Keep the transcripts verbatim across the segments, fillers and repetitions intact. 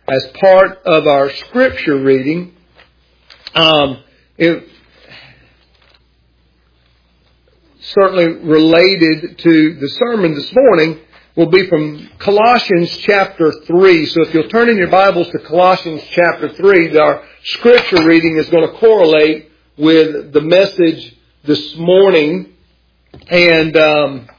as part of our scripture reading, um, it certainly related to the sermon this morning, will be from Colossians chapter three. So if you'll turn in your Bibles to Colossians chapter three, our scripture reading is going to correlate with the message this morning. And um,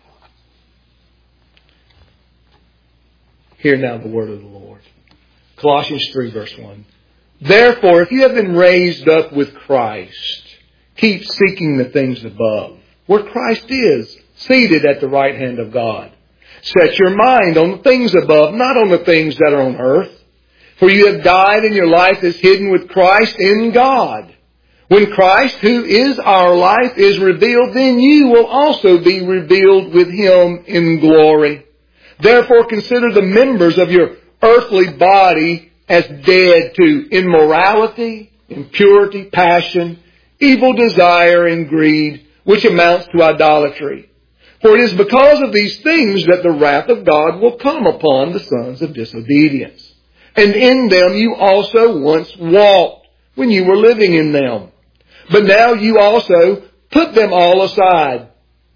hear now the word of the Lord. Colossians three verse one. Therefore, if you have been raised up with Christ, keep seeking the things above, where Christ is, seated at the right hand of God. Set your mind on the things above, not on the things that are on earth. For you have died and your life is hidden with Christ in God. When Christ, who is our life, is revealed, then you will also be revealed with Him in glory. Therefore consider the members of your earthly body as dead to immorality, impurity, passion, evil desire, and greed, which amounts to idolatry. For it is because of these things that the wrath of God will come upon the sons of disobedience. And in them you also once walked when you were living in them. But now you also put them all aside.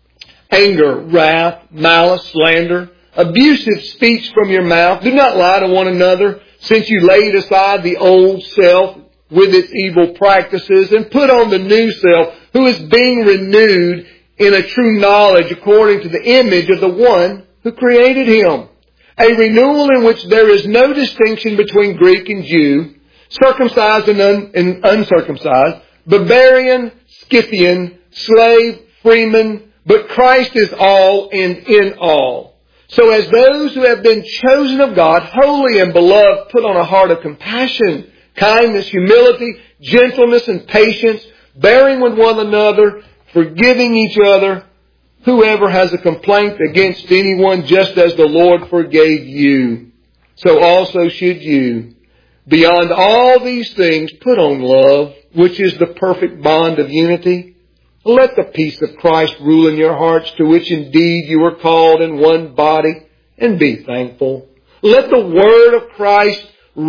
Anger, wrath, malice, slander, abusive speech from your mouth. Do not lie to one another, since you laid aside the old self with its evil practices and put on the new self, who is being renewed in a true knowledge according to the image of the one who created him. A renewal in which there is no distinction between Greek and Jew, circumcised and, un- and uncircumcised, barbarian, Scythian, slave, freeman, but Christ is all and in all. So as those who have been chosen of God, holy and beloved, put on a heart of compassion, kindness, humility, gentleness, and patience, bearing with one another, forgiving each other. Whoever has a complaint against anyone, just as the Lord forgave you, so also should you. Beyond all these things, put on love, which is the perfect bond of unity. Let the peace of Christ rule in your hearts, to which indeed you are called in one body, and be thankful. Let the word of Christ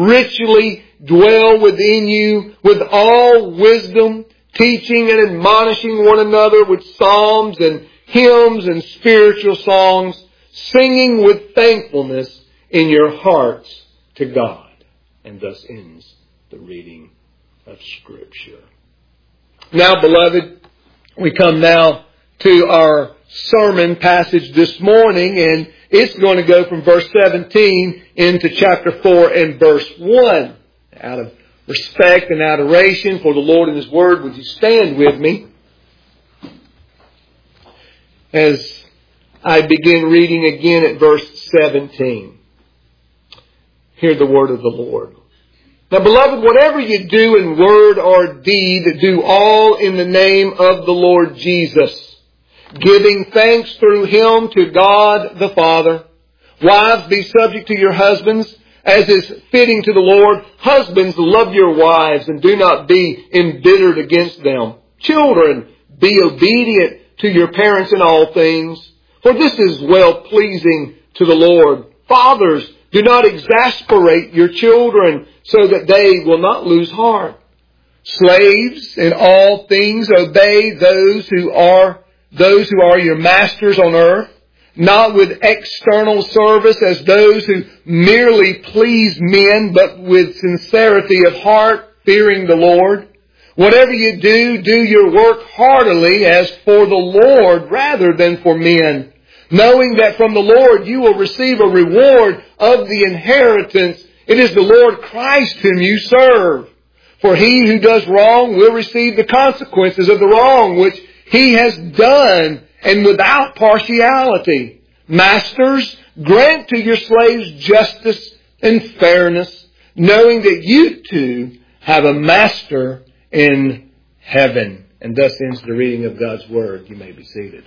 richly dwell within you with all wisdom, teaching and admonishing one another with psalms and hymns and spiritual songs, singing with thankfulness in your hearts to God. And thus ends the reading of Scripture. Now, beloved, we come now to our sermon passage this morning, and it's going to go from verse seventeen into chapter four and verse one. Out of respect and adoration for the Lord and His Word, would you stand with me as I begin reading again at verse seventeen. Hear the word of the Lord. Now, beloved, whatever you do in word or deed, do all in the name of the Lord Jesus, giving thanks through Him to God the Father. Wives, be subject to your husbands, as is fitting to the Lord. Husbands, love your wives and do not be embittered against them. Children, be obedient to your parents in all things, for this is well-pleasing to the Lord. Fathers, do not exasperate your children, so that they will not lose heart. Slaves, in all things obey those who are those who are your masters on earth, not with external service as those who merely please men, but with sincerity of heart, fearing the Lord. Whatever you do, do your work heartily as for the Lord rather than for men, knowing that from the Lord you will receive a reward of the inheritance. It is the Lord Christ whom you serve. For he who does wrong will receive the consequences of the wrong which he has done, and without partiality. Masters, grant to your slaves justice and fairness, knowing that you too have a master in heaven. And thus ends the reading of God's Word. You may be seated.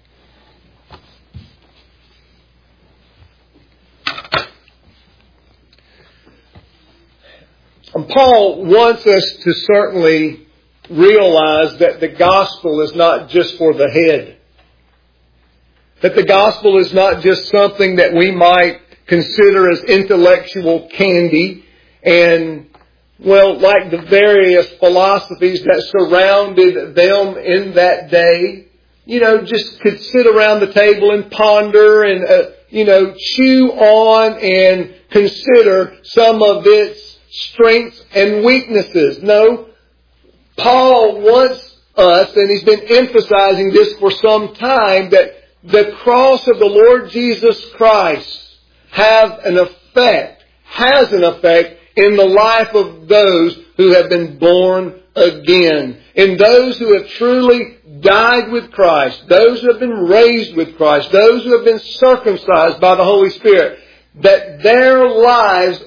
And Paul wants us to certainly realize that the gospel is not just for the head. That the gospel is not just something that we might consider as intellectual candy and, well, like the various philosophies that surrounded them in that day, you know, just could sit around the table and ponder and, uh, you know, chew on and consider some of its strengths and weaknesses. No, Paul wants us, and he's been emphasizing this for some time, that the cross of the Lord Jesus Christ have an effect, has an effect in the life of those who have been born again. In those who have truly died with Christ, those who have been raised with Christ, those who have been circumcised by the Holy Spirit, that their lives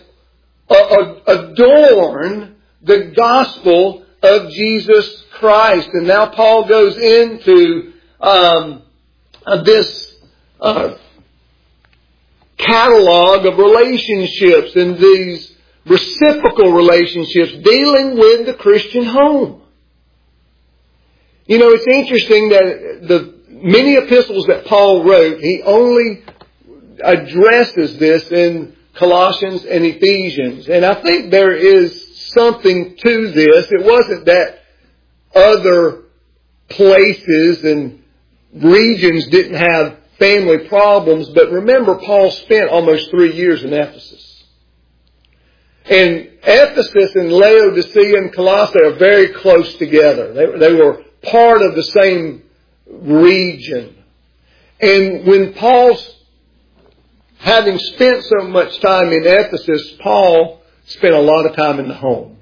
adorn the gospel of Jesus Christ. And now Paul goes into um, this uh, catalog of relationships and these reciprocal relationships dealing with the Christian home. You know, it's interesting that the many epistles that Paul wrote, he only addresses this in Colossians and Ephesians. And I think there is something to this. It wasn't that other places and regions didn't have family problems, but remember, Paul spent almost three years in Ephesus. And Ephesus and Laodicea and Colossae are very close together. They, they were part of the same region. And when Paul's, having spent so much time in Ephesus, Paul spent a lot of time in the home.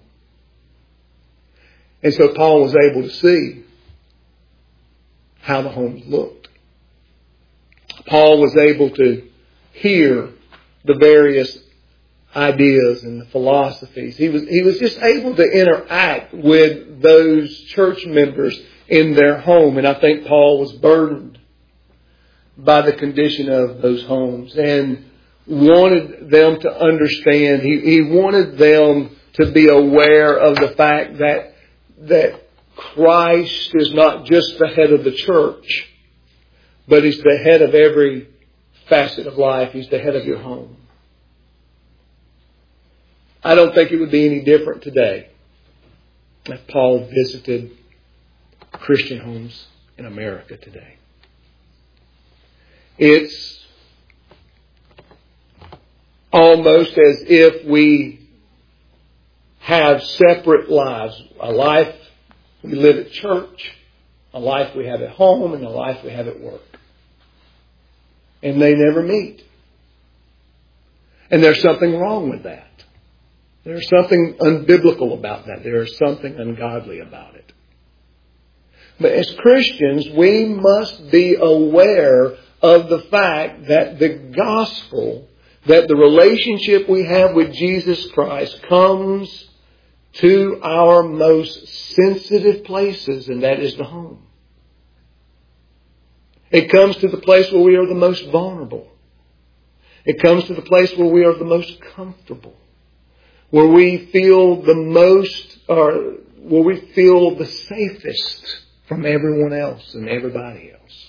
And so Paul was able to see how the homes looked. Paul was able to hear the various ideas and the philosophies. He was, he was just able to interact with those church members in their home. And I think Paul was burdened by the condition of those homes and wanted them to understand. He, he wanted them to be aware of the fact that, that Christ is not just the head of the church, but He's the head of every facet of life. He's the head of your home. I don't think it would be any different today if Paul visited Christian homes in America today. It's almost as if we have separate lives. A life we live at church, a life we have at home, and a life we have at work. And they never meet. And there's something wrong with that. There's something unbiblical about that. There is something ungodly about it. But as Christians, we must be aware of the fact that the gospel, that the relationship we have with Jesus Christ comes to our most sensitive places, and that is the home. It comes to the place where we are the most vulnerable. It comes to the place where we are the most comfortable. Where we feel the most, or where we feel the safest from everyone else and everybody else.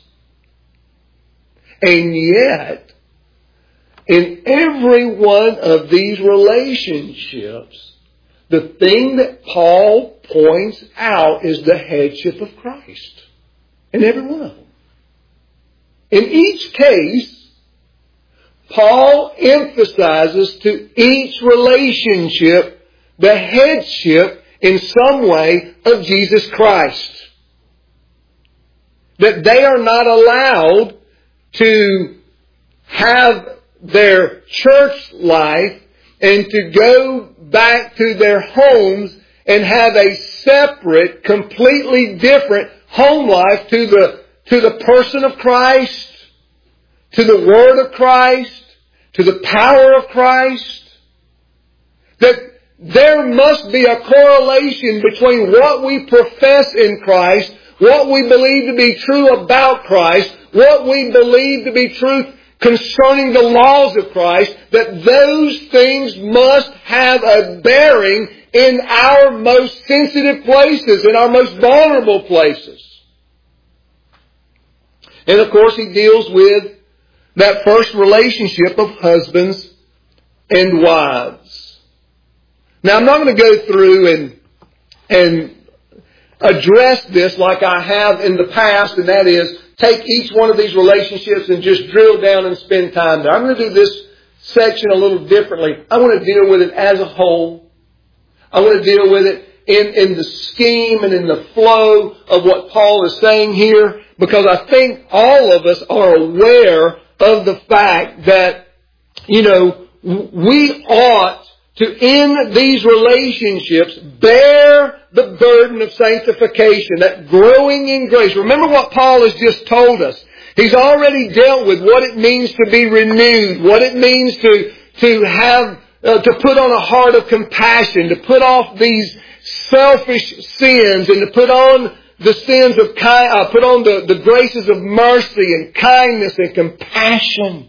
And yet, in every one of these relationships, the thing that Paul points out is the headship of Christ. In every one of them. In each case, Paul emphasizes to each relationship the headship in some way of Jesus Christ. That they are not allowed to have their church life and to go back to their homes and have a separate, completely different home life to the, to the person of Christ, to the Word of Christ, to the power of Christ. That there must be a correlation between what we profess in Christ, what we believe to be true about Christ, what we believe to be true concerning the laws of Christ, that those things must have a bearing in our most sensitive places, in our most vulnerable places. And of course he deals with that first relationship of husbands and wives. Now, I'm not going to go through and, and address this like I have in the past, and that is take each one of these relationships and just drill down and spend time there. I'm going to do this section a little differently. I want to deal with it as a whole. I want to deal with it in, in the scheme and in the flow of what Paul is saying here, because I think all of us are aware of the fact that, you know, we ought to, in these relationships, bear the burden of sanctification, that growing in grace. Remember what Paul has just told us. He's already dealt with what it means to be renewed, what it means to, to have, uh, to put on a heart of compassion, to put off these selfish sins, and to put on the sins of ki- uh, put on the, the graces of mercy and kindness and compassion.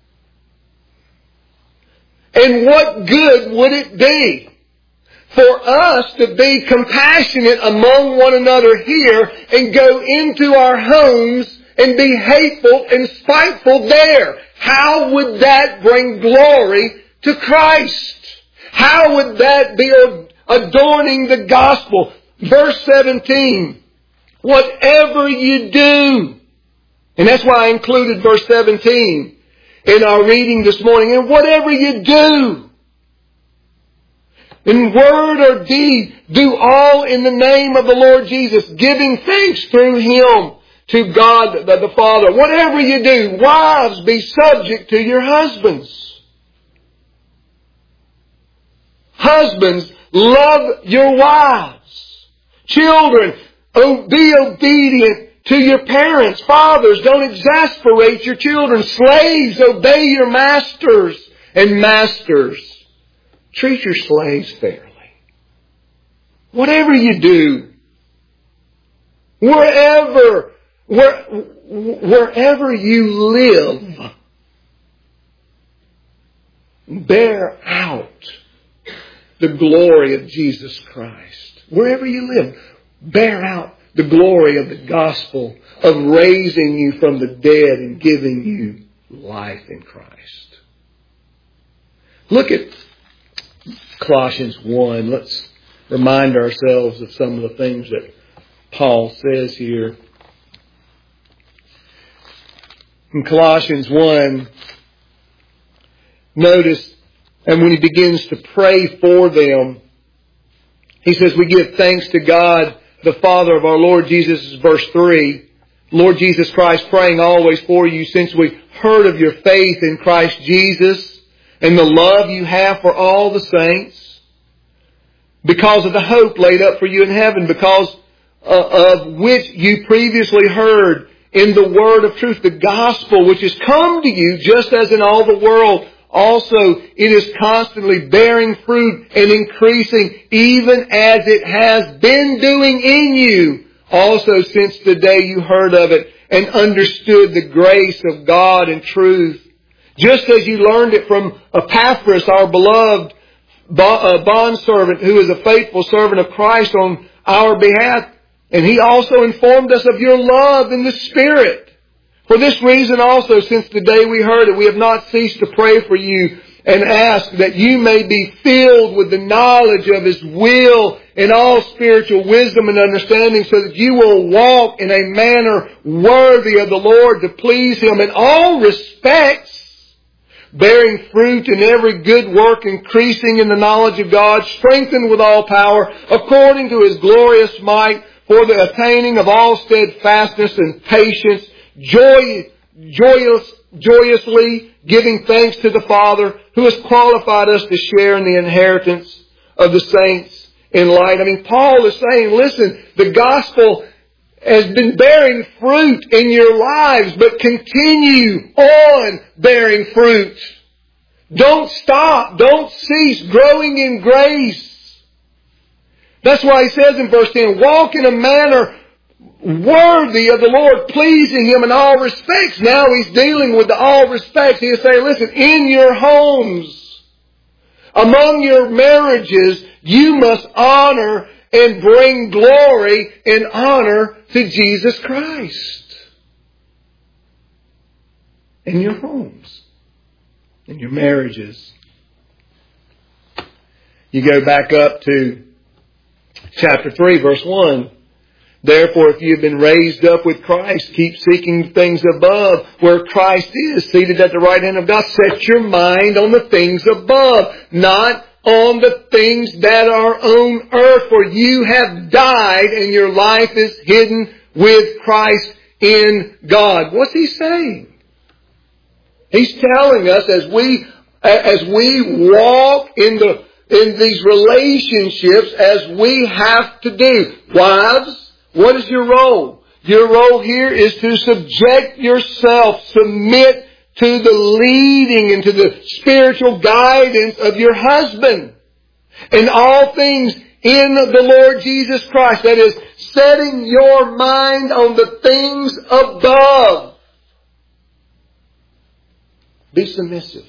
And what good would it be for us to be compassionate among one another here and go into our homes and be hateful and spiteful there? How would that bring glory to Christ? How would that be adorning the gospel? Verse seventeen, whatever you do. And that's why I included verse seventeen in our reading this morning. And whatever you do, in word or deed, do all in the name of the Lord Jesus, giving thanks through Him to God the, the Father. Whatever you do, wives, be subject to your husbands. Husbands, love your wives. Children, be obedient to your parents. Fathers, don't exasperate your children. Slaves, obey your masters. And masters, treat your slaves fairly. Whatever you do, wherever, where, wherever you live, bear out the glory of Jesus Christ. Wherever you live, bear out the glory of the gospel of raising you from the dead and giving you life in Christ. Look at Colossians one. Let's remind ourselves of some of the things that Paul says here. In Colossians one, notice, and when he begins to pray for them, he says, we give thanks to God, the Father of our Lord Jesus, verse three. Lord Jesus Christ, praying always for you, since we heard of your faith in Christ Jesus and the love you have for all the saints, because of the hope laid up for you in heaven, because uh, of which you previously heard in the word of truth, the gospel, which has come to you just as in all the world. Also, it is constantly bearing fruit and increasing, even as it has been doing in you, also since the day you heard of it and understood the grace of God and truth. Just as you learned it from Epaphras, our beloved bondservant, who is a faithful servant of Christ on our behalf. And he also informed us of your love in the Spirit. For this reason also, since the day we heard it, we have not ceased to pray for you and ask that you may be filled with the knowledge of His will in all spiritual wisdom and understanding, so that you will walk in a manner worthy of the Lord, to please Him in all respects, bearing fruit in every good work, increasing in the knowledge of God, strengthened with all power, according to His glorious might, for the attaining of all steadfastness and patience, Joy, joyous, joyously giving thanks to the Father, who has qualified us to share in the inheritance of the saints in light. I mean, Paul is saying, listen, the gospel has been bearing fruit in your lives, but continue on bearing fruit. Don't stop. Don't cease growing in grace. That's why he says in verse ten, walk in a manner worthy of the Lord, pleasing Him in all respects. Now he's dealing with the all respects. He is saying, listen, in your homes, among your marriages, you must honor and bring glory and honor to Jesus Christ. In your homes, in your marriages. You go back up to chapter three, verse one. Therefore, if you have been raised up with Christ, keep seeking things above, where Christ is, seated at the right hand of God. Set your mind on the things above, not on the things that are on earth. For you have died, and your life is hidden with Christ in God. What's he saying? He's telling us as we as we walk in the in these relationships, as we have to do. Wives, what is your role? Your role here is to subject yourself, submit to the leading and to the spiritual guidance of your husband. In all things in the Lord Jesus Christ. That is, setting your mind on the things above. Be submissive.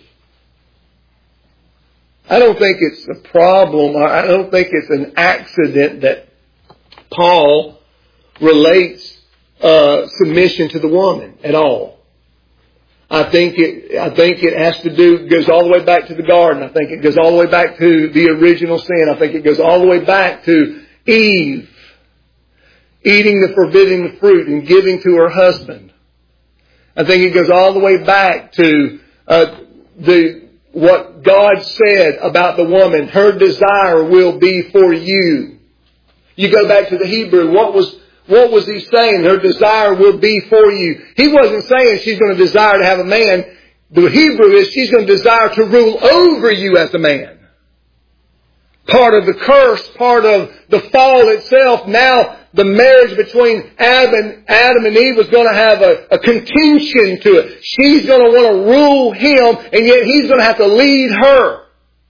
I don't think it's a problem. I don't think it's an accident that Paul relates uh, submission to the woman at all. I think it. I think it has to do. Goes all the way back to the garden. I think it goes all the way back to the original sin. I think it goes all the way back to Eve eating the forbidden fruit and giving to her husband. I think it goes all the way back to uh, the what God said about the woman. Her desire will be for you. You go back to the Hebrew. What was What was he saying? Her desire will be for you. He wasn't saying she's going to desire to have a man. The Hebrew is she's going to desire to rule over you as a man. Part of the curse, part of the fall itself. Now the marriage between Adam and, Adam and Eve was going to have a, a contention to it. She's going to want to rule him, and yet he's going to have to lead her.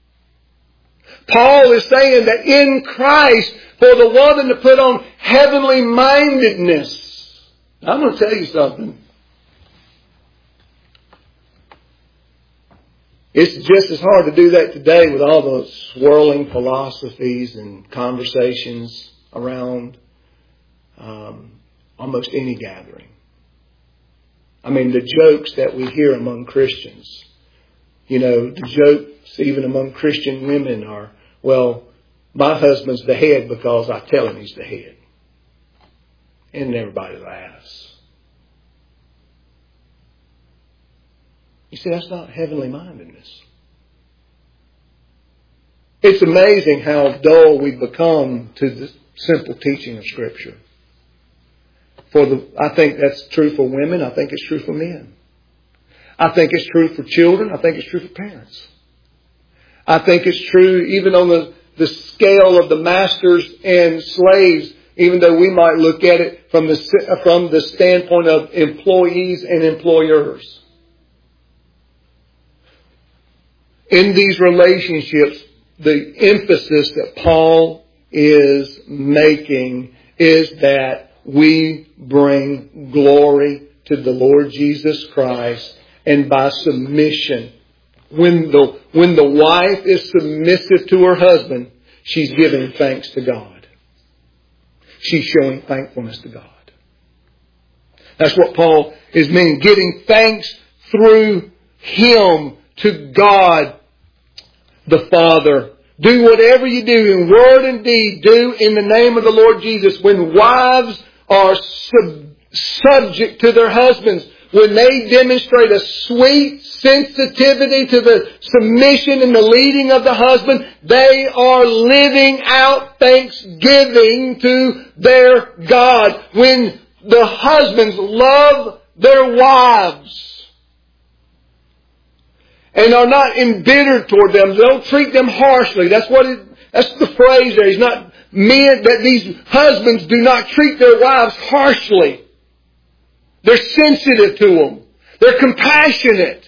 Paul is saying that in Christ, for the woman to put on heavenly mindedness. I'm going to tell you something. It's just as hard to do that today with all those swirling philosophies and conversations around um, almost any gathering. I mean, the jokes that we hear among Christians. You know, the jokes even among Christian women are, well, my husband's the head because I tell him he's the head. And everybody laughs. You see, that's not heavenly mindedness. It's amazing how dull we've become to the simple teaching of Scripture. For the, I think that's true for women. I think it's true for men. I think it's true for children. I think it's true for parents. I think it's true even on the, the scale of the masters and slaves, even though we might look at it from the, from the standpoint of employees and employers. In these relationships, the emphasis that Paul is making is that we bring glory to the Lord Jesus Christ, and by submission, when the, when the wife is submissive to her husband, she's giving thanks to God. She's showing thankfulness to God. That's what Paul is meaning. Giving thanks through Him to God the Father. Do whatever you do in word and deed. Do in the name of the Lord Jesus. When wives are sub- subject to their husbands, when they demonstrate a sweet sensitivity to the submission and the leading of the husband, they are living out thanksgiving to their God. When the husbands love their wives and are not embittered toward them, don't treat them harshly. That's what it, that's the phrase there. He's not meant that these husbands do not treat their wives harshly. They're sensitive to them. They're compassionate.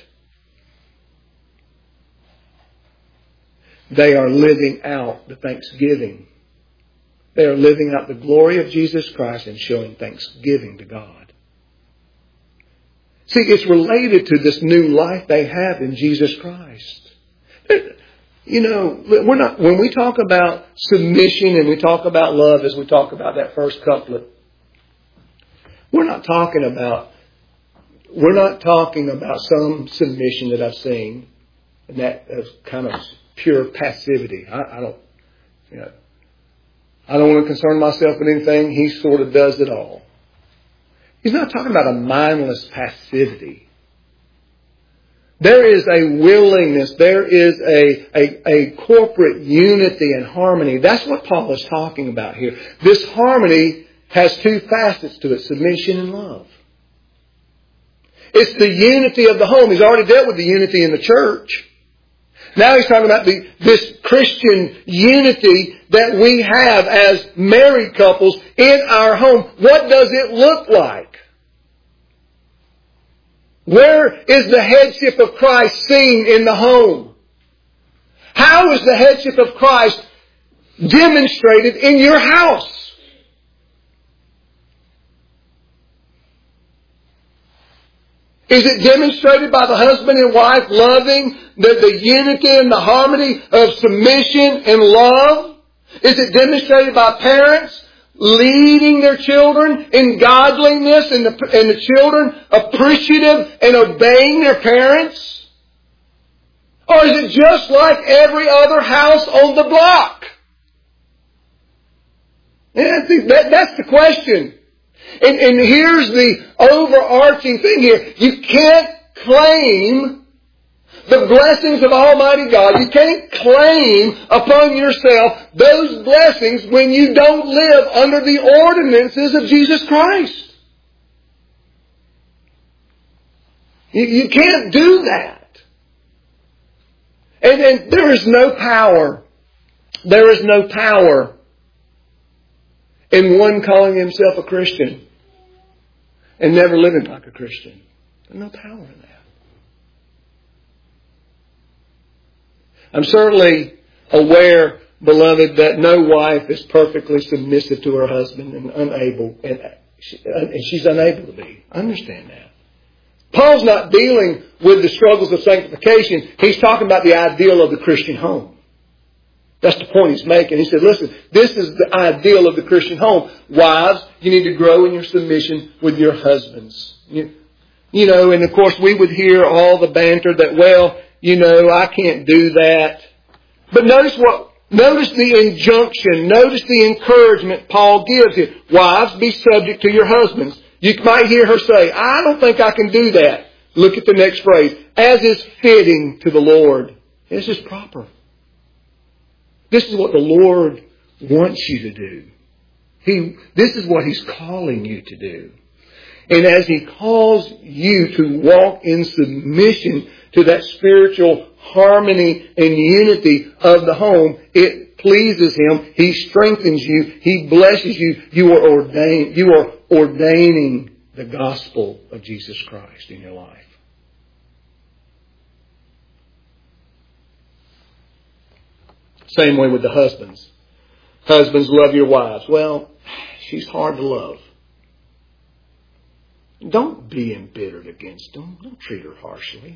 They are living out the thanksgiving. They are living out the glory of Jesus Christ and showing thanksgiving to God. See, it's related to this new life they have in Jesus Christ. You know, we're not, when we talk about submission and we talk about love as we talk about that first couplet, we're not talking about, we're not talking about some submission that I've seen, and that has kind of pure passivity. I, I don't, you know, I don't want to concern myself with anything. He sort of does it all. He's not talking about a mindless passivity. There is a willingness. There is a, a, a corporate unity and harmony. That's what Paul is talking about here. This harmony has two facets to it, submission and love. It's the unity of the home. He's already dealt with the unity in the church. Now he's talking about the, this Christian unity that we have as married couples in our home. What does it look like? Where is the headship of Christ seen in the home? How is the headship of Christ demonstrated in your house? Is it demonstrated by the husband and wife loving the, the unity and the harmony of submission and love? Is it demonstrated by parents leading their children in godliness and the, and the children appreciative and obeying their parents? Or is it just like every other house on the block? And I think that, that's the question. And, and here's the overarching thing here. You can't claim the blessings of Almighty God. You can't claim upon yourself those blessings when you don't live under the ordinances of Jesus Christ. You, you can't do that. And, and there is no power. There is no power in one calling himself a Christian and never living like a Christian. There's no power in that. I'm certainly aware, beloved, that no wife is perfectly submissive to her husband and unable, and, she, and she's unable to be. I understand that. Paul's not dealing with the struggles of sanctification. He's talking about the ideal of the Christian home. That's the point he's making. He said, listen, this is the ideal of the Christian home. Wives, you need to grow in your submission with your husbands. You, you know, and of course we would hear all the banter that, well, you know, I can't do that. But notice what, notice the injunction, notice the encouragement Paul gives here. Wives, be subject to your husbands. You might hear her say, I don't think I can do that. Look at the next phrase. As is fitting to the Lord. This is proper. This is what the Lord wants you to do. He, this is what He's calling you to do. And as He calls you to walk in submission to that spiritual harmony and unity of the home, it pleases Him. He strengthens you. He blesses you. You are ordained. You are ordaining the gospel of Jesus Christ in your life. Same way with the husbands. Husbands, love your wives. Well, she's hard to love. Don't be embittered against them. Don't treat her harshly.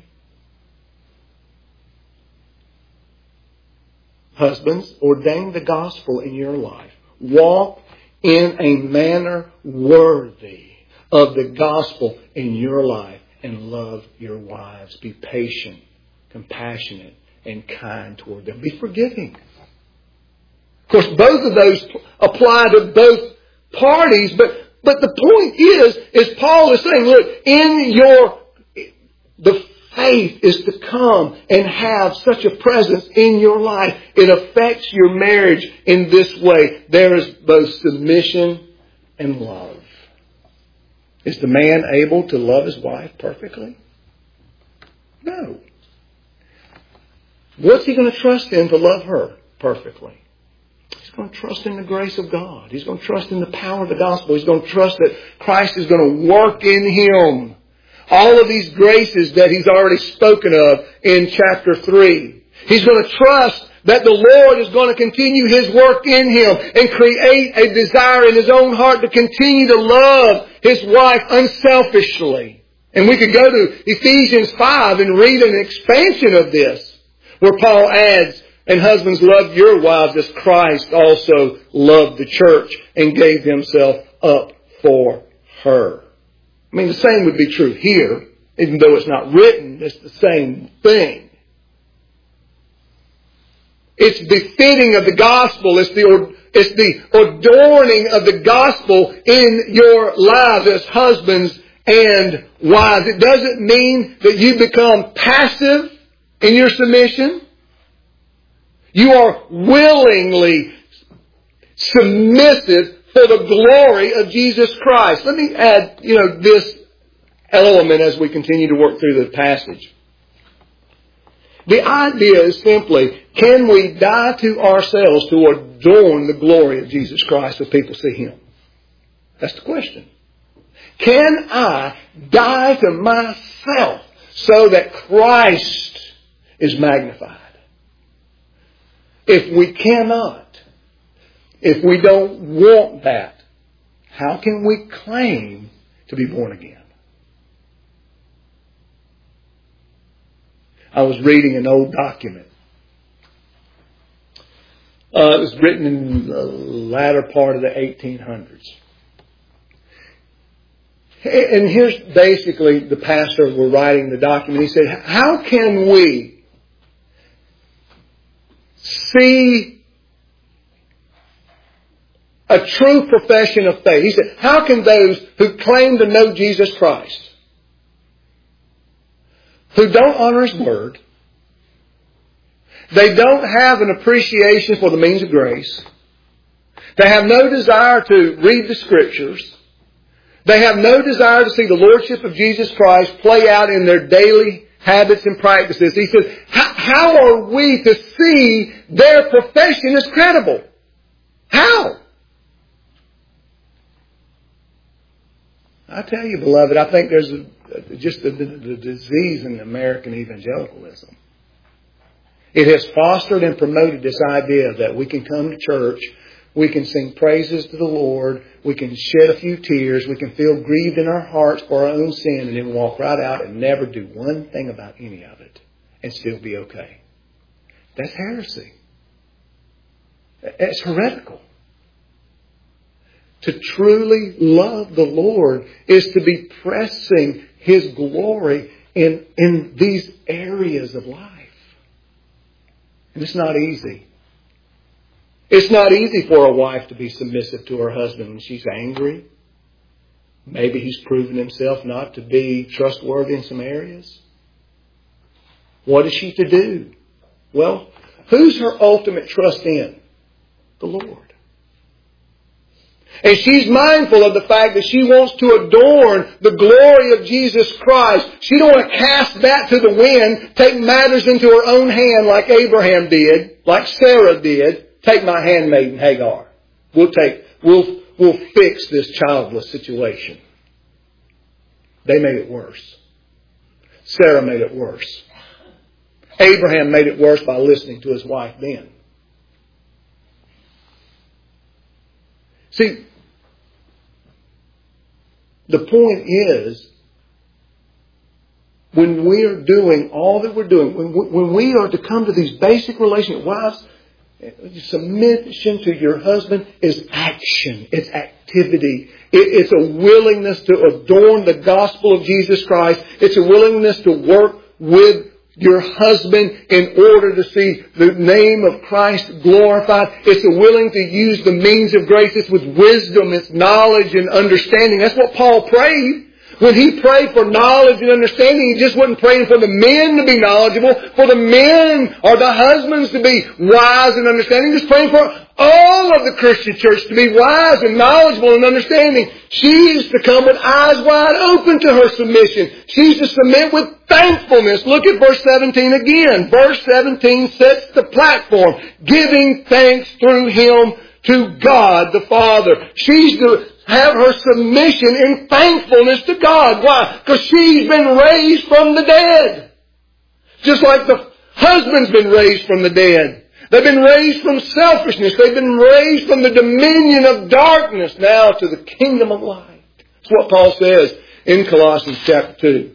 Husbands, ordain the gospel in your life. Walk in a manner worthy of the gospel in your life and love your wives. Be patient, compassionate, and kind toward them. Be forgiving. Of course, both of those apply to both parties, but, but the point is, is Paul is saying, look, in your, the faith is to come and have such a presence in your life. It affects your marriage in this way. There is both submission and love. Is the man able to love his wife perfectly? No. What's he going to trust in to love her perfectly? He's going to trust in the grace of God. He's going to trust in the power of the gospel. He's going to trust that Christ is going to work in him all of these graces that he's already spoken of in chapter three. He's going to trust that the Lord is going to continue His work in him and create a desire in his own heart to continue to love his wife unselfishly. And we could go to Ephesians five and read an expansion of this, where Paul adds, and husbands, love your wives as Christ also loved the church and gave himself up for her. I mean, the same would be true here, even though it's not written. It's the same thing. It's befitting of the gospel. It's the, it's the adorning of the gospel in your lives as husbands and wives. It doesn't mean that you become passive in your submission. You are willingly submissive for the glory of Jesus Christ. Let me add, you know, this element as we continue to work through the passage. The idea is simply, can we die to ourselves to adorn the glory of Jesus Christ so people see Him? That's the question. Can I die to myself so that Christ is magnified? If we cannot, if we don't want that, how can we claim to be born again? I was reading an old document. Uh, it was written in the latter part of the eighteen hundreds. And here's basically the pastor were writing the document. He said, how can we see a true profession of faith? He said, how can those who claim to know Jesus Christ, who don't honor His Word, they don't have an appreciation for the means of grace, they have no desire to read the Scriptures, they have no desire to see the Lordship of Jesus Christ play out in their daily habits and practices. He says, how, how are we to see their profession as credible? How? I tell you, beloved, I think there's a, just the, the, the disease in American evangelicalism. It has fostered and promoted this idea that we can come to church, we can sing praises to the Lord, we can shed a few tears, we can feel grieved in our hearts for our own sin, and then walk right out and never do one thing about any of it and still be okay. That's heresy. It's heretical. To truly love the Lord is to be pressing His glory in, in these areas of life. And it's not easy. It's not easy for a wife to be submissive to her husband when she's angry. Maybe he's proven himself not to be trustworthy in some areas. What is she to do? Well, who's her ultimate trust in? The Lord. And she's mindful of the fact that she wants to adorn the glory of Jesus Christ. She don't want to cast that to the wind, take matters into her own hand like Abraham did, like Sarah did. Take my handmaiden Hagar. We'll take, we'll, we'll fix this childless situation. They made it worse. Sarah made it worse. Abraham made it worse by listening to his wife then. See, the point is, when we are doing all that we're doing, when we, when we are to come to these basic relationships, wives, submission to your husband is action. It's activity. It, it's a willingness to adorn the gospel of Jesus Christ. It's a willingness to work with your husband in order to see the name of Christ glorified. It's a willing to use the means of grace. It's with wisdom, it's knowledge and understanding. That's what Paul prayed. When he prayed for knowledge and understanding, he just wasn't praying for the men to be knowledgeable, for the men or the husbands to be wise and understanding. He was praying for all of the Christian church to be wise and knowledgeable and understanding. She's to come with eyes wide open to her submission. She's to submit with thankfulness. Look at verse seventeen again. Verse seventeen sets the platform, giving thanks through Him to God the Father. She's to have her submission in thankfulness to God. Why? Because she's been raised from the dead. Just like the husband's been raised from the dead. They've been raised from selfishness. They've been raised from the dominion of darkness now to the kingdom of light. That's what Paul says in Colossians chapter two.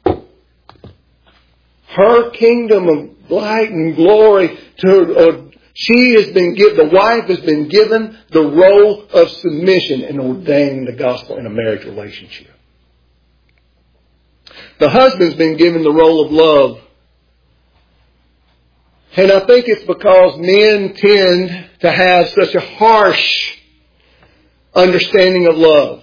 Her kingdom of light and glory to uh, She has been given, the wife has been given the role of submission in ordaining the gospel in a marriage relationship. The husband's been given the role of love. And I think it's because men tend to have such a harsh understanding of love.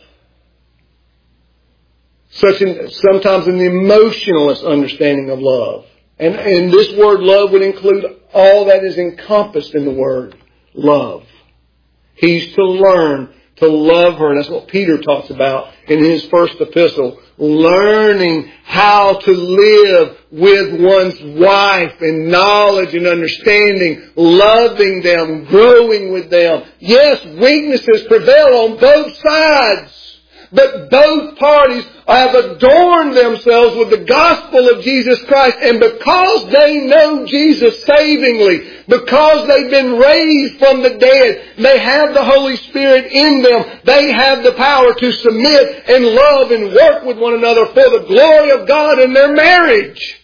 Such an, sometimes an emotionalist understanding of love. And, and this word love would include all that is encompassed in the word love. He's to learn to love her. And that's what Peter talks about in his first epistle. Learning how to live with one's wife in knowledge and understanding. Loving them. Growing with them. Yes, weaknesses prevail on both sides. But both parties have adorned themselves with the gospel of Jesus Christ. And because they know Jesus savingly, because they've been raised from the dead, they have the Holy Spirit in them. They have the power to submit and love and work with one another for the glory of God in their marriage.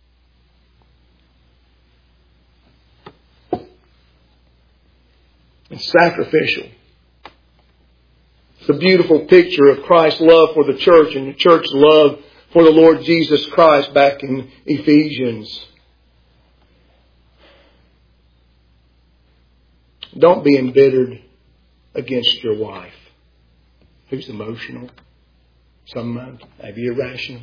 It's sacrificial. It's a beautiful picture of Christ's love for the church and the church's love for the Lord Jesus Christ back in Ephesians. Don't be embittered against your wife who's emotional, some maybe irrational.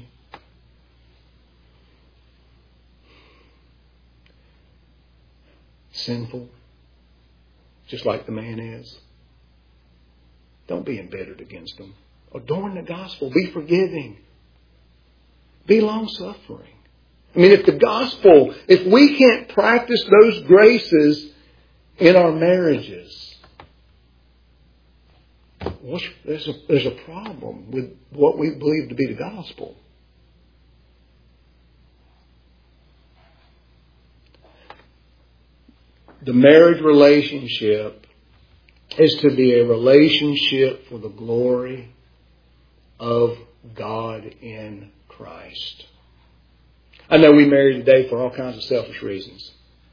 Sinful, just like the man is. Don't be embittered against them. Adorn the gospel. Be forgiving. Be long-suffering. I mean, if the gospel, if we can't practice those graces in our marriages, what's, there's, a, there's a problem with what we believe to be the gospel. The marriage relationship is to be a relationship for the glory of God in Christ. I know we marry today for all kinds of selfish reasons.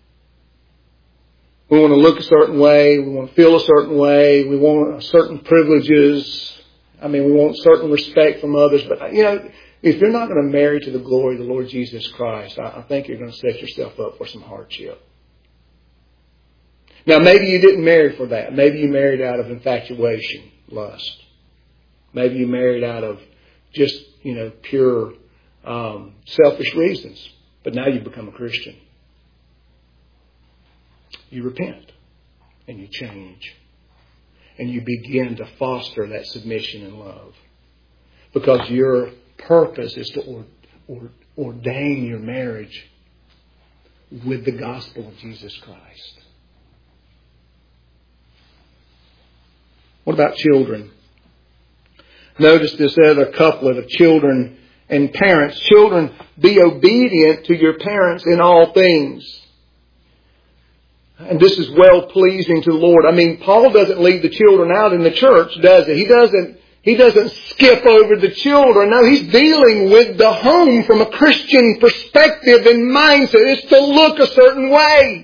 We want to look a certain way. We want to feel a certain way. We want certain privileges. I mean, we want certain respect from others. But, you know, if you're not going to marry to the glory of the Lord Jesus Christ, I think you're going to set yourself up for some hardship. Now, maybe you didn't marry for that. Maybe you married out of infatuation, lust. Maybe you married out of just, you know, pure um, selfish reasons. But now you become a Christian. You repent and you change. And you begin to foster that submission and love. Because your purpose is to or, or, ordain your marriage with the gospel of Jesus Christ. What about children? Notice this other couplet of children and parents. Children, be obedient to your parents in all things. And this is well-pleasing to the Lord. I mean, Paul doesn't leave the children out in the church, does he? He doesn't, he doesn't skip over the children. No, he's dealing with the home from a Christian perspective and mindset. It's to look a certain way.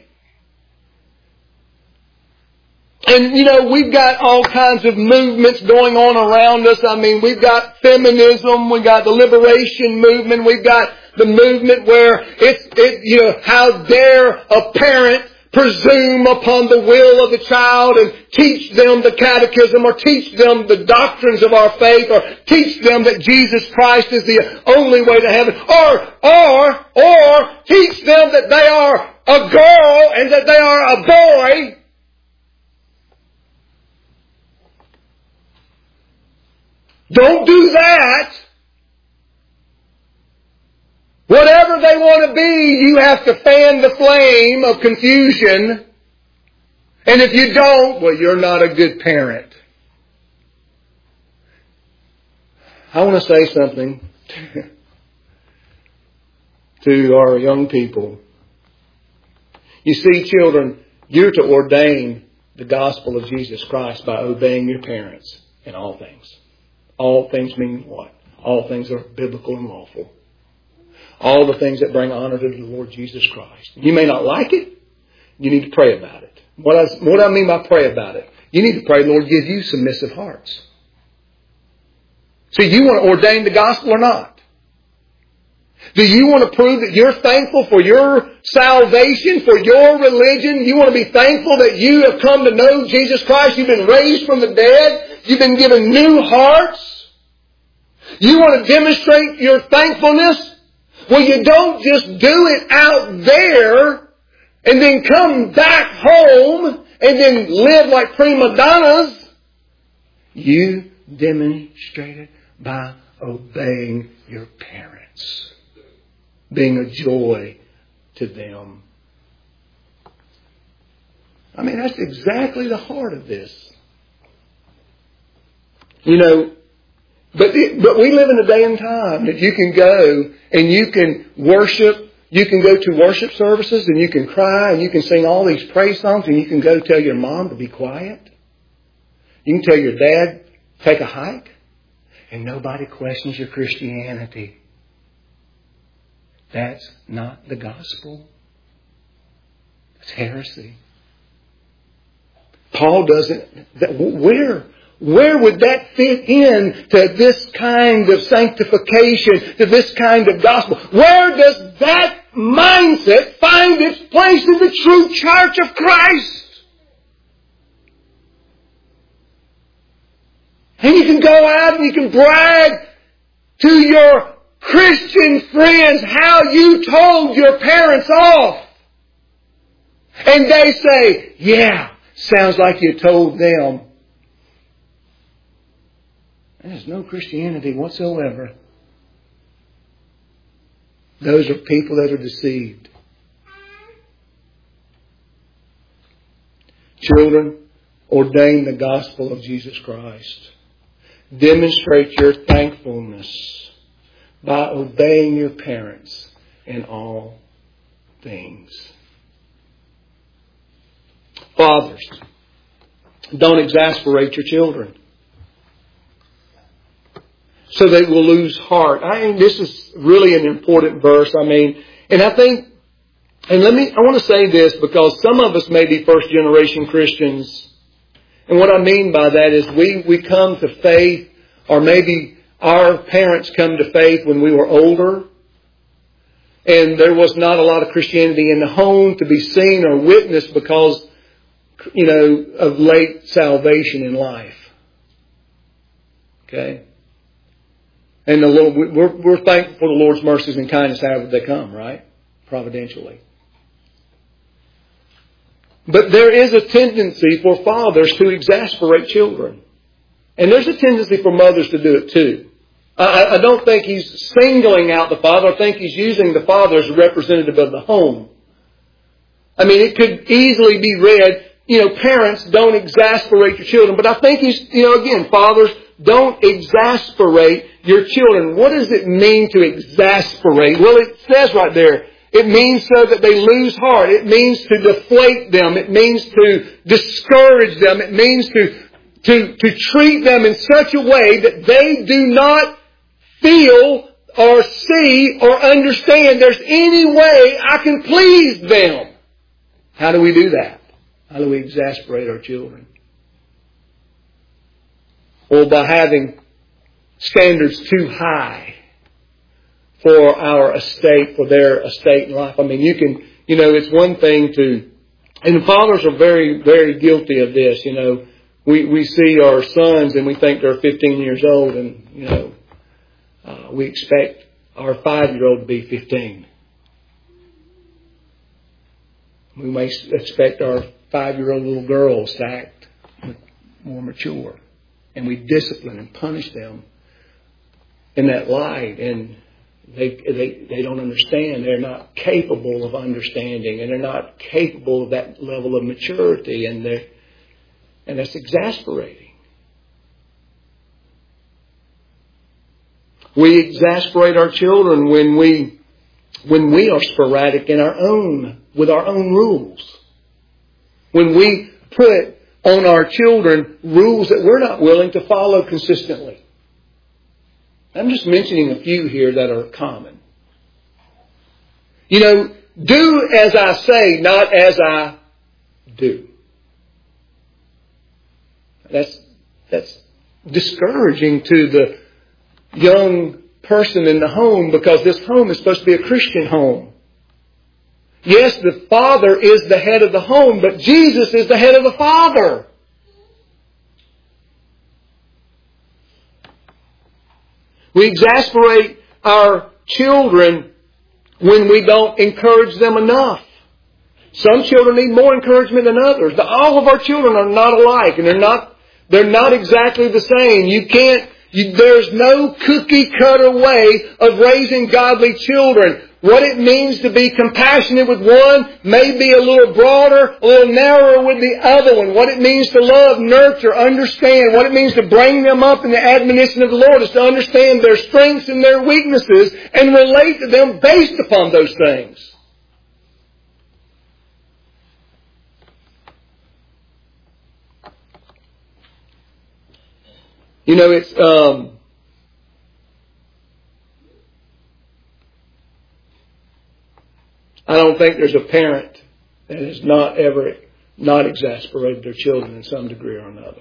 And, you know, we've got all kinds of movements going on around us. I mean, we've got feminism. We've got the liberation movement. We've got the movement where it's, it, you know, how dare a parent presume upon the will of the child and teach them the catechism or teach them the doctrines of our faith or teach them that Jesus Christ is the only way to heaven or, or, or teach them that they are a girl and that they are a boy. Don't do that. Whatever they want to be, you have to fan the flame of confusion. And if you don't, well, you're not a good parent. I want to say something to our young people. You see, children, you're to ordain the gospel of Jesus Christ by obeying your parents in all things. All things mean what? All things are biblical and lawful. All the things that bring honor to the Lord Jesus Christ. You may not like it. You need to pray about it. What I, what I mean by pray about it? You need to pray, Lord, give you submissive hearts. See, you want to ordain the gospel or not? Do you want to prove that you're thankful for your salvation, for your religion? You want to be thankful that you have come to know Jesus Christ? You've been raised from the dead? You've been given new hearts? You want to demonstrate your thankfulness? Well, you don't just do it out there and then come back home and then live like prima donnas. You demonstrate it by obeying your parents. Being a joy to them. I mean, that's exactly the heart of this. You know, but, it, but we live in a day and time that you can go and you can worship. You can go to worship services and you can cry and you can sing all these praise songs and you can go tell your mom to be quiet. You can tell your dad, take a hike. And nobody questions your Christianity. That's not the gospel. It's heresy. Paul doesn't... That, where, where would that fit in to this kind of sanctification, to this kind of gospel? Where does that mindset find its place in the true church of Christ? And you can go out and you can brag to your Christian friends how you told your parents off. And they say, yeah, sounds like you told them. And there's no Christianity whatsoever. Those are people that are deceived. Children, ordain the gospel of Jesus Christ. Demonstrate your thankfulness by obeying your parents in all things. Fathers, don't exasperate your children so they will lose heart. I mean, this is really an important verse. I mean, and I think, and let me, I want to say this because some of us may be first generation Christians. And what I mean by that is we, we come to faith, or maybe our parents come to faith when we were older. And there was not a lot of Christianity in the home to be seen or witnessed because, you know, of late salvation in life. Okay? And the Lord, we're, we're thankful for the Lord's mercies and kindness however they come, right? Providentially. But there is a tendency for fathers to exasperate children. And there's a tendency for mothers to do it too. I, I don't think he's singling out the father. I think he's using the father as a representative of the home. I mean, it could easily be read, you know, parents, don't exasperate your children. But I think he's, you know, again, fathers, don't exasperate your children. What does it mean to exasperate? Well, it says right there, it means so that they lose heart. It means to deflate them. It means to discourage them. It means to, to, to treat them in such a way that they do not feel or see or understand there's any way I can please them. How do we do that? How do we exasperate our children? Well, by having standards too high for our estate, for their estate in life. I mean, you can, you know, it's one thing to, and fathers are very, very guilty of this, you know. We, we see our sons and we think they're fifteen years old and, you know, uh, we expect our five-year-old to be fifteen. We may expect our five-year-old little girls to act more mature. And we discipline and punish them in that light. And they, they, they don't understand. They're not capable of understanding. And they're not capable of that level of maturity. And they're, and that's exasperating. We exasperate our children when we, when we are sporadic in our own, with our own rules. When we put on our children rules that we're not willing to follow consistently. I'm just mentioning a few here that are common. You know, do as I say, not as I do. That's, that's discouraging to the young person in the home because this home is supposed to be a Christian home. Yes, the father is the head of the home, but Jesus is the head of the father. We exasperate our children when we don't encourage them enough. Some children need more encouragement than others. But all of our children are not alike, and they're not they're not exactly the same. You can't you, there's no cookie cutter way of raising godly children. What it means to be compassionate with one may be a little broader, a little narrower with the other one. What it means to love, nurture, understand, what it means to bring them up in the admonition of the Lord is to understand their strengths and their weaknesses and relate to them based upon those things. You know, it's... Um, I don't think there's a parent that has not ever not exasperated their children in some degree or another.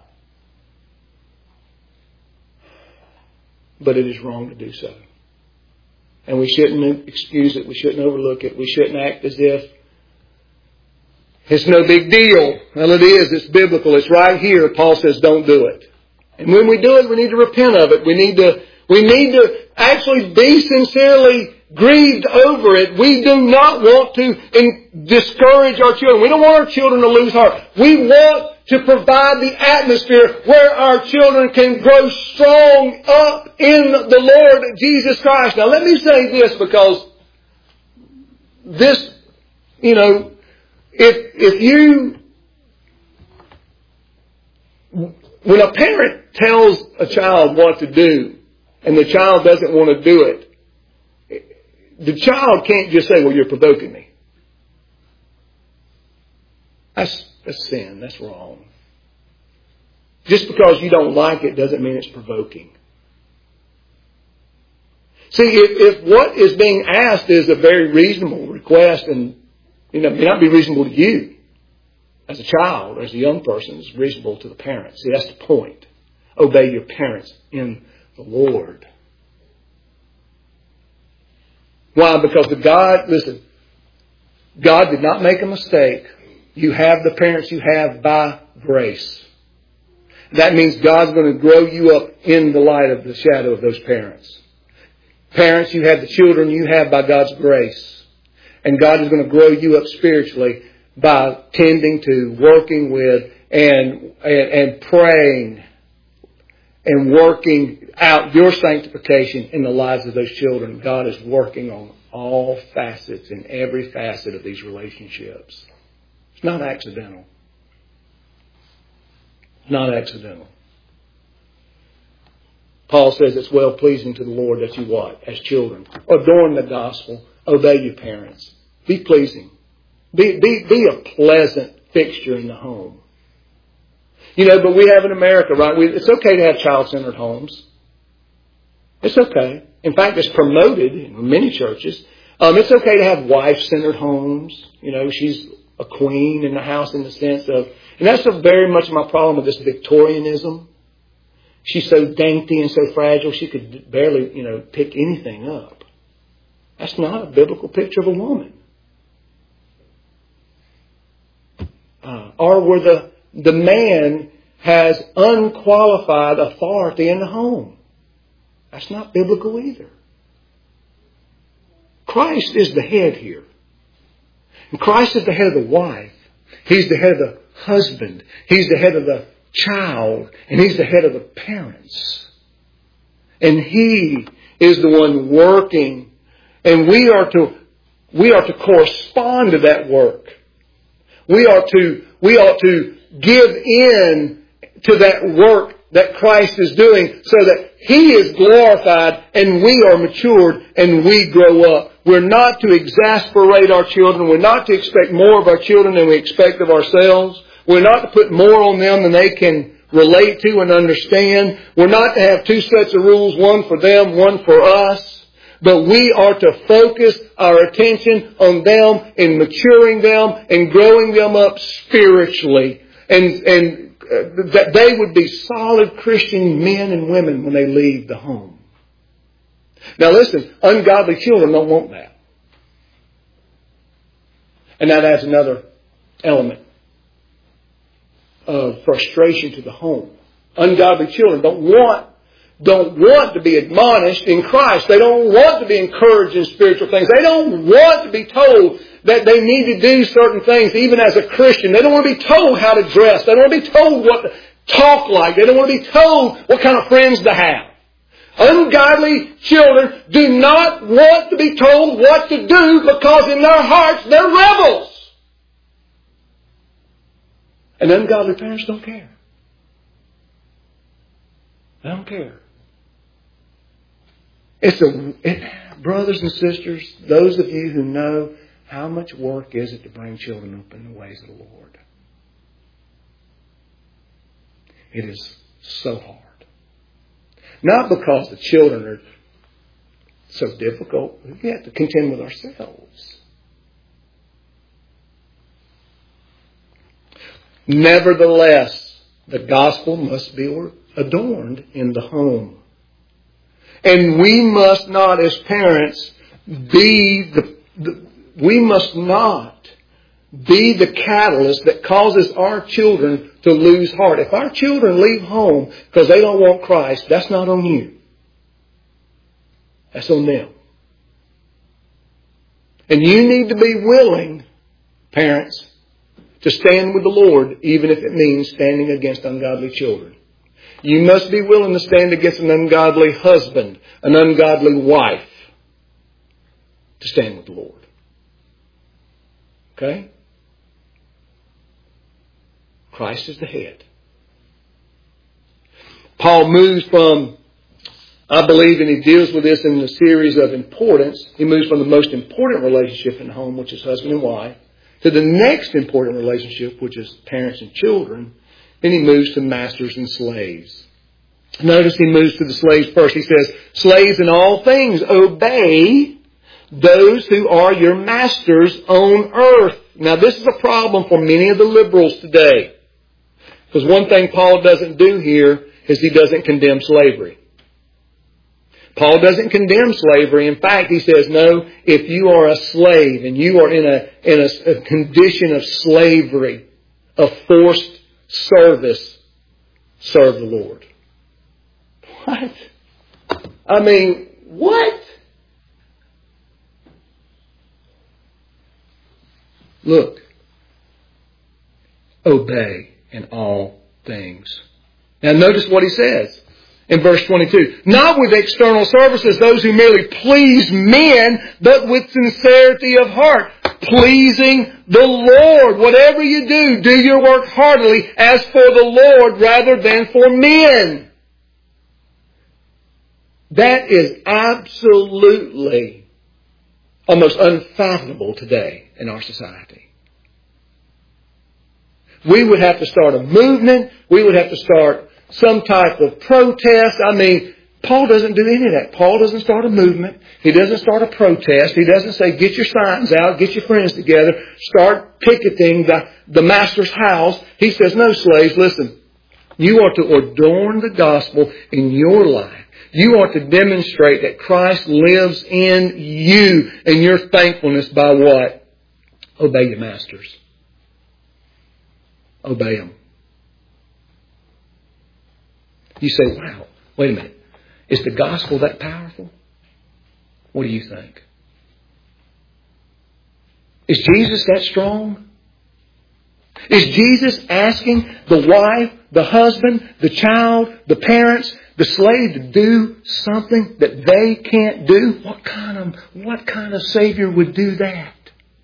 But it is wrong to do so. And we shouldn't excuse it. We shouldn't overlook it. We shouldn't act as if it's no big deal. Well, it is. It's biblical. It's right here. Paul says don't do it. And when we do it, we need to repent of it. We need to, we need to actually be sincerely grieved over it. We do not want to in, discourage our children. We don't want our children to lose heart. We want to provide the atmosphere where our children can grow strong up in the Lord Jesus Christ. Now let me say this, because this, you know, if, if you, when a parent tells a child what to do and the child doesn't want to do it, the child can't just say, well, you're provoking me. That's, that's sin. That's wrong. Just because you don't like it doesn't mean it's provoking. See, if, if what is being asked is a very reasonable request, and you know, it may not be reasonable to you as a child or as a young person, it's reasonable to the parents. See, that's the point. Obey your parents in the Lord. Why? Because the God, listen, God did not make a mistake. You have the parents you have by grace. That means God's going to grow you up in the light of the shadow of those parents. Parents, you have the children you have by God's grace. And God is going to grow you up spiritually by tending to, working with, and, and, and praying and working out your sanctification in the lives of those children. God is working on all facets and every facet of these relationships. It's not accidental. Not accidental. Paul says it's well pleasing to the Lord that you what? As children. Adorn the gospel. Obey your parents. Be pleasing. Be, be, be a pleasant fixture in the home. You know, but we have in America, right? We, it's okay to have child-centered homes. It's okay. In fact, it's promoted in many churches. Um, it's okay to have wife-centered homes. You know, she's a queen in the house in the sense of... And that's a very much my problem with this Victorianism. She's so dainty and so fragile, she could barely, you know, pick anything up. That's not a biblical picture of a woman. Uh, or where the, the man has unqualified authority in the home. That's not biblical either. Christ is the head here. And Christ is the head of the wife. He's the head of the husband. He's the head of the child. And He's the head of the parents. And He is the one working. And we are to, we are to correspond to that work. We are to, we ought to give in to that work that Christ is doing so that He is glorified and we are matured and we grow up. We're not to exasperate our children. We're not to expect more of our children than we expect of ourselves. We're not to put more on them than they can relate to and understand. We're not to have two sets of rules, one for them, one for us. But we are to focus our attention on them and maturing them and growing them up spiritually. And, and that they would be solid Christian men and women when they leave the home. Now listen, ungodly children don't want that. And that adds another element of frustration to the home. Ungodly children don't want, don't want to be admonished in Christ. They don't want to be encouraged in spiritual things. They don't want to be told that they need to do certain things, even as a Christian. They don't want to be told how to dress. They don't want to be told what to talk like. They don't want to be told what kind of friends to have. Ungodly children do not want to be told what to do because in their hearts they're rebels. And ungodly parents don't care. They don't care. It's a, it, brothers and sisters, those of you who know how much work is it to bring children up in the ways of the Lord. It is so hard. Not because the children are so difficult. We have to contend with ourselves. Nevertheless, the gospel must be adorned in the home. And we must not, as parents, be the, the we must not be the catalyst that causes our children to lose heart. If our children leave home because they don't want Christ, that's not on you. That's on them. And you need to be willing, parents, to stand with the Lord, even if it means standing against ungodly children. You must be willing to stand against an ungodly husband, an ungodly wife, to stand with the Lord. Okay? Christ is the head. Paul moves from, I believe, and he deals with this in a series of importance. He moves from the most important relationship in the home, which is husband and wife, to the next important relationship, which is parents and children. Then he moves to masters and slaves. Notice he moves to the slaves first. He says, slaves in all things, obey those who are your masters on earth. Now this is a problem for many of the liberals today. Because one thing Paul doesn't do here is he doesn't condemn slavery. Paul doesn't condemn slavery. In fact, he says, no, if you are a slave and you are in a, in a, a condition of slavery, of forced service, serve the Lord. What? I mean, what? Look. Obey in all things. Now notice what he says in verse twenty-two. Not with external services, those who merely please men, but with sincerity of heart, pleasing the Lord. Whatever you do, do your work heartily as for the Lord rather than for men. That is absolutely almost unfathomable today in our society. We would have to start a movement. We would have to start some type of protest. I mean, Paul doesn't do any of that. Paul doesn't start a movement. He doesn't start a protest. He doesn't say, get your signs out, get your friends together, start picketing the, the master's house. He says, no, slaves, listen. You are to adorn the gospel in your life. You are to demonstrate that Christ lives in you and your thankfulness by what? Obey your masters. Obey them. You say, wow, wait a minute. Is the gospel that powerful? What do you think? Is Jesus that strong? Is Jesus asking the wife, the husband, the child, the parents, the slave to do something that they can't do? What kind of, what kind of Savior would do that?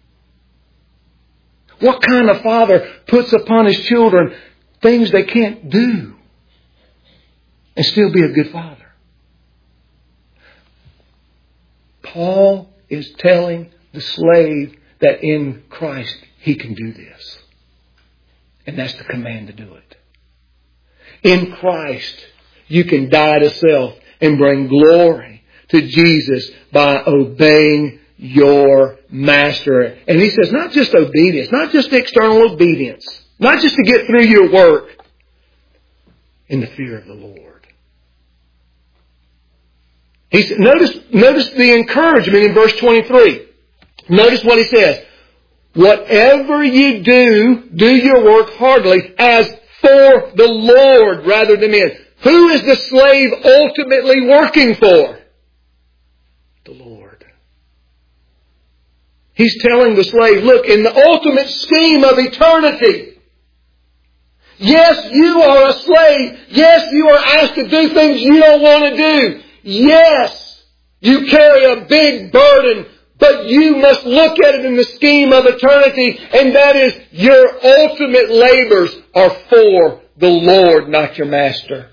What kind of father puts upon his children things they can't do and still be a good father? Paul is telling the slave that in Christ he can do this. And that's the command to do it. In Christ you can die to self and bring glory to Jesus by obeying your master. And he says not just obedience, not just external obedience, not just to get through your work, in the fear of the Lord. He's, notice, notice the encouragement in verse twenty-three. Notice what he says. Whatever you do, do your work heartily as for the Lord rather than men. Who is the slave ultimately working for? The Lord. He's telling the slave, look, in the ultimate scheme of eternity, yes, you are a slave. Yes, you are asked to do things you don't want to do. Yes, you carry a big burden, but you must look at it in the scheme of eternity, and that is your ultimate labors are for the Lord, not your master.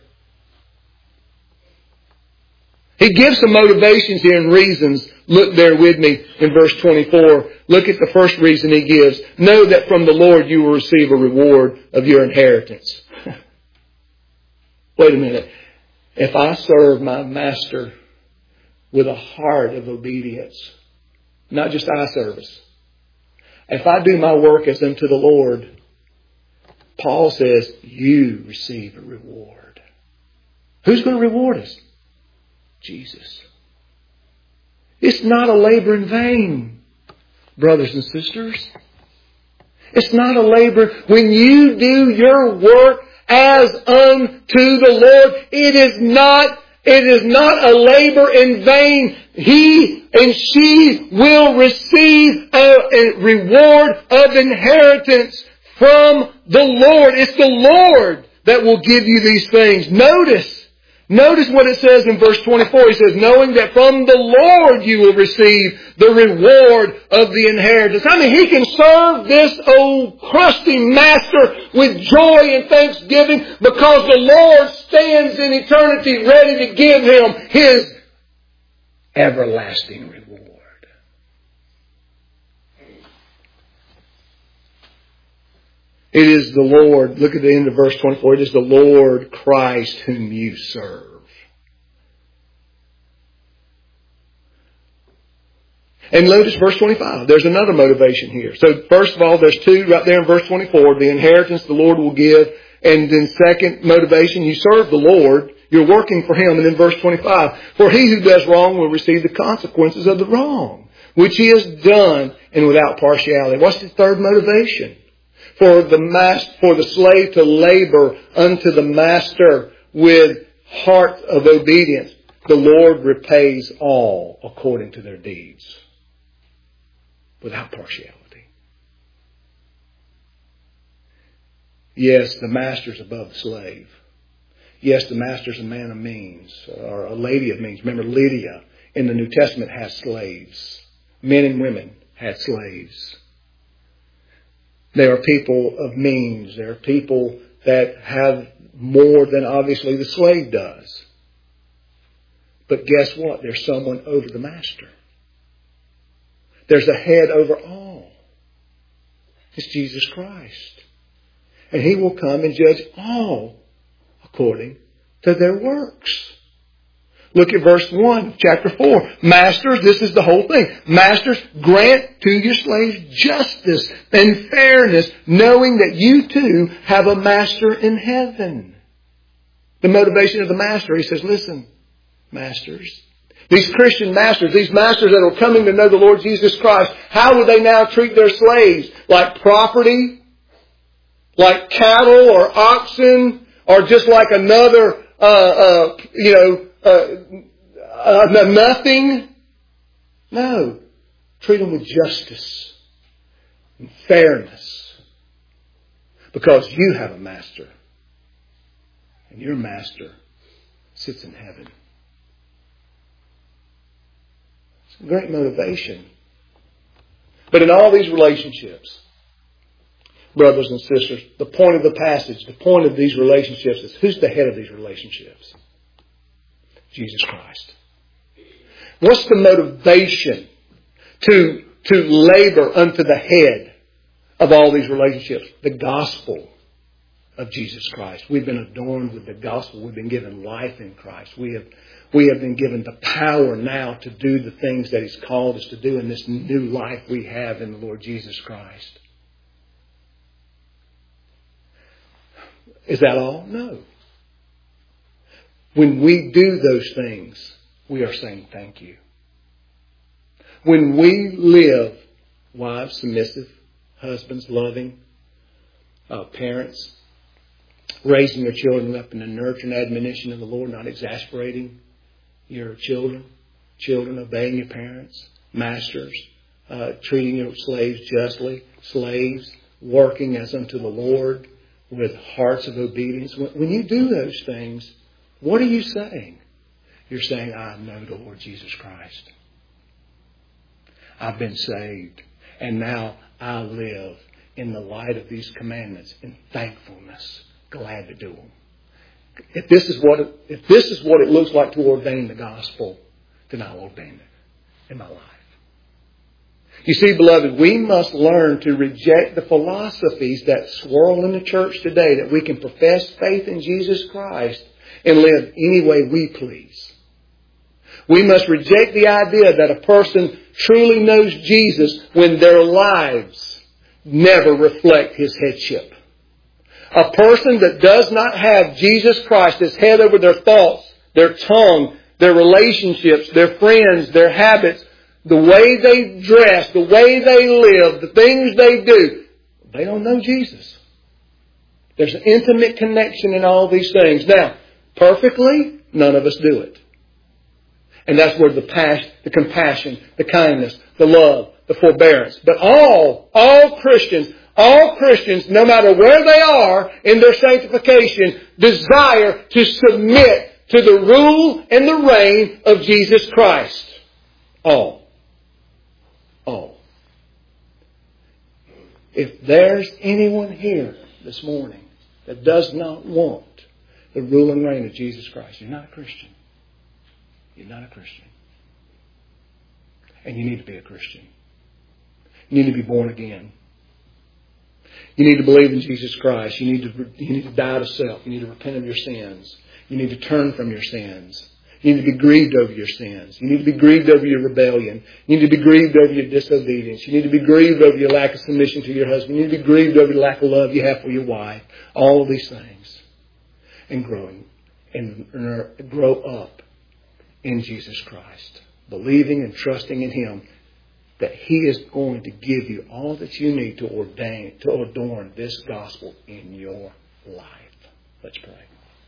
He gives some motivations here and reasons. Look there with me in verse twenty-four. Look at the first reason he gives. Know that from the Lord you will receive a reward of your inheritance. Wait a minute. If I serve my master with a heart of obedience, not just eye service, if I do my work as unto the Lord, Paul says, you receive a reward. Who's going to reward us? Jesus. It's not a labor in vain, brothers and sisters. It's not a labor. When you do your work as unto the Lord, it is not, it is not a labor in vain. He and she will receive a, a reward of inheritance from the Lord. It's the Lord that will give you these things. Notice. Notice what it says in verse twenty-four. He says, knowing that from the Lord you will receive the reward of the inheritance. I mean, he can serve this old crusty master with joy and thanksgiving because the Lord stands in eternity ready to give him his everlasting reward. It is the Lord, look at the end of verse twenty-four, it is the Lord Christ whom you serve. And notice verse twenty-five, there's another motivation here. So first of all, there's two right there in verse twenty-four, the inheritance the Lord will give. And then second motivation, you serve the Lord, you're working for Him. And then verse twenty-five, for he who does wrong will receive the consequences of the wrong, which he has done and without partiality. What's the third motivation? For the master, for the slave to labor unto the master with heart of obedience. The Lord repays all according to their deeds, without partiality. Yes, the master's above the slave. Yes, the master's a man of means, or a lady of means. Remember, Lydia in the New Testament has slaves. Men and women had slaves. There are people of means. There are people that have more than obviously the slave does. But guess what? There's someone over the master. There's a head over all. It's Jesus Christ. And He will come and judge all according to their works. Look at verse one, chapter four. Masters, this is the whole thing. Masters, grant to your slaves justice and fairness, knowing that you too have a master in heaven. The motivation of the master, he says, listen, masters, these Christian masters, these masters that are coming to know the Lord Jesus Christ, how would they now treat their slaves? Like property? Like cattle or oxen? Or just like another, uh, uh, you know, Uh, uh, nothing? No. Treat them with justice and fairness. Because you have a master. And your master sits in heaven. It's a great motivation. But in all these relationships, brothers and sisters, the point of the passage, the point of these relationships is who's the head of these relationships? Jesus Christ. What's the motivation to, to labor unto the head of all these relationships? The gospel of Jesus Christ. We've been adorned with the gospel. We've been given life in Christ. We have, we have been given the power now to do the things that He's called us to do in this new life we have in the Lord Jesus Christ. Is that all? No. When we do those things, we are saying thank you. When we live, wives submissive, husbands loving, uh, parents raising their children up in the nurture and admonition of the Lord, not exasperating your children, children obeying your parents, masters uh, treating your slaves justly, slaves working as unto the Lord with hearts of obedience. When you do those things, what are you saying? You're saying, I know the Lord Jesus Christ. I've been saved. And now I live in the light of these commandments in thankfulness. Glad to do them. If this is what it, if this is what it looks like to ordain the gospel, then I'll ordain it in my life. You see, beloved, we must learn to reject the philosophies that swirl in the church today, that we can profess faith in Jesus Christ and live any way we please. We must reject the idea that a person truly knows Jesus when their lives never reflect His headship. A person that does not have Jesus Christ as head over their thoughts, their tongue, their relationships, their friends, their habits, the way they dress, the way they live, the things they do, they don't know Jesus. There's an intimate connection in all these things. Now, perfectly, none of us do it. And that's where the passion, the compassion, the kindness, the love, the forbearance. But all, all Christians, all Christians, no matter where they are in their sanctification, desire to submit to the rule and the reign of Jesus Christ. All. All. If there's anyone here this morning that does not want the rule and reign of Jesus Christ, you're not a Christian. You're not a Christian. And you need to be a Christian. You need to be born again. You need to believe in Jesus Christ. You need to, you need to die to self. You need to repent of your sins. You need to turn from your sins. You need to be grieved over your sins. You need to be grieved over your rebellion. You need to be grieved over your disobedience. You need to be grieved over your lack of submission to your husband. You need to be grieved over the lack of love you have for your wife. All of these things. And growing. And grow up in Jesus Christ. Believing and trusting in Him that He is going to give you all that you need to ordain, to adorn this gospel in your life. Let's pray.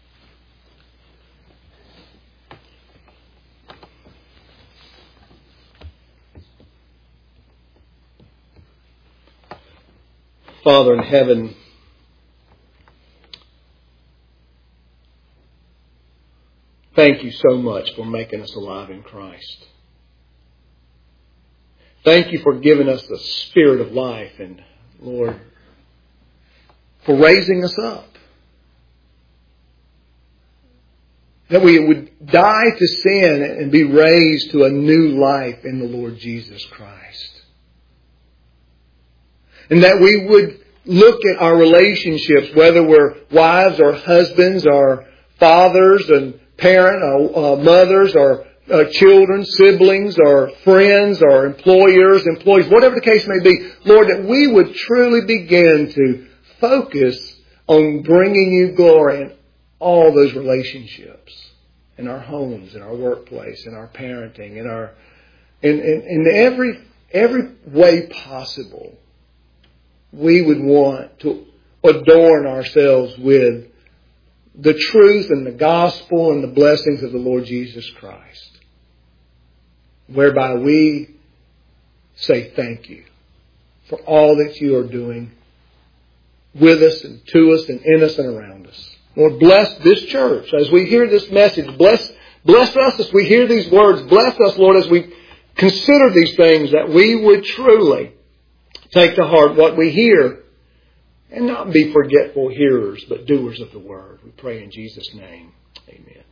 Father in heaven, thank you so much for making us alive in Christ. Thank you for giving us the spirit of life and, Lord, for raising us up. That we would die to sin and be raised to a new life in the Lord Jesus Christ. And that we would look at our relationships, whether we're wives or husbands or fathers and parents or uh, mothers or uh, children, siblings or friends or employers, employees, whatever the case may be, Lord, that we would truly begin to focus on bringing you glory in all those relationships, in our homes, in our workplace, in our parenting, in our in, in, in every every way possible. We would want to adorn ourselves with the truth and the gospel and the blessings of the Lord Jesus Christ, whereby we say thank you for all that you are doing with us and to us and in us and around us. Lord, bless this church as we hear this message. Bless, bless us as we hear these words. Bless us, Lord, as we consider these things, that we would truly take to heart what we hear and not be forgetful hearers, but doers of the word. We pray in Jesus' name. Amen.